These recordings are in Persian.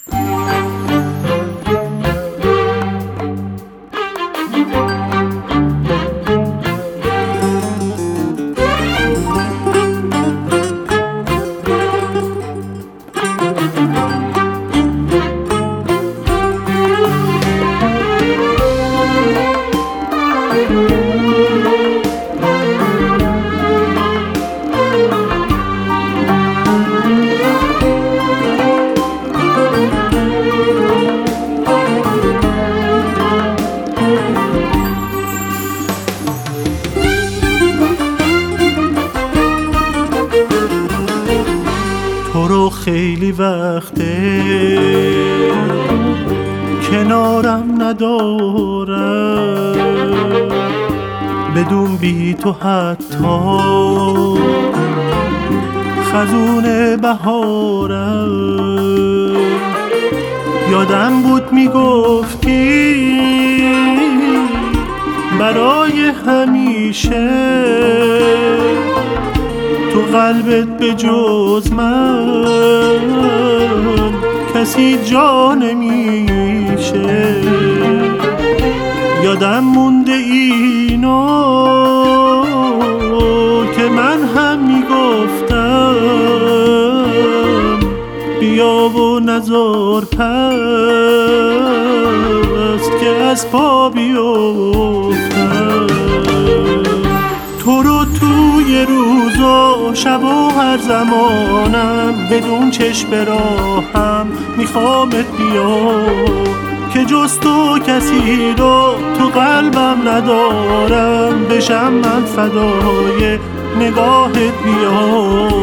تو رو خیلی وقته کنارم ندارم، بدون بی تو حتی خزون بهارم. یادم بود میگفتی برای همیشه تو قلبت به جز من کسی جا نمیشه. یادم مونده اینو که من هم میگفتم بیا و نزار پست که از پا بیفتم. تو رو توی روز و شب و هر زمانم بدون چشم راهم میخوامت بیا، که جز تو کسی رو تو قلبم ندارم، بشم من فدای نگاهت بیا.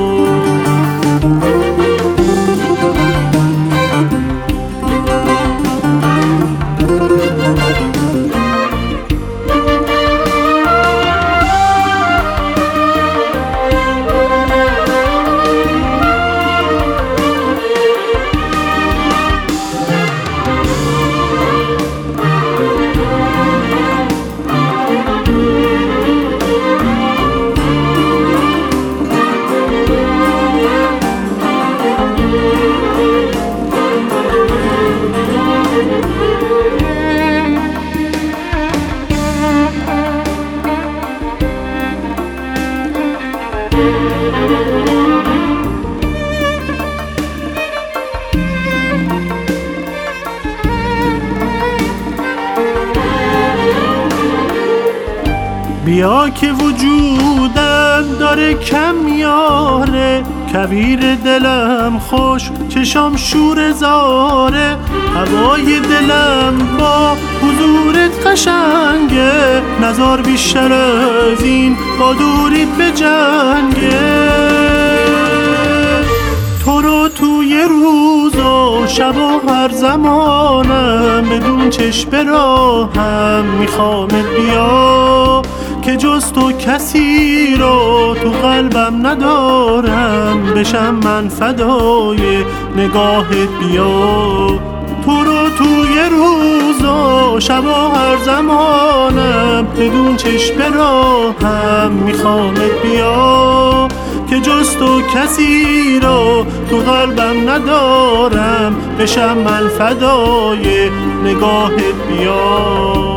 بیا که وجودم داره کم میاره، کویر دلم خوش چشام شور زاره، هوای دلم با حضورت قشنگه، نزار بیشتر از این با دوریت به جنگه. تو رو توی روز و شب و هر زمانم بدون چشم راهم میخوامت بیا، که جز تو کسی رو تو قلبم ندارم، بشم من فدای نگاهت بیا. تو رو توی روز و شب و هر زمانم بدون چشم راهم میخوامت بیا، که جز تو کسی رو تو قلبم ندارم، بشم من فدای نگاهت بیا.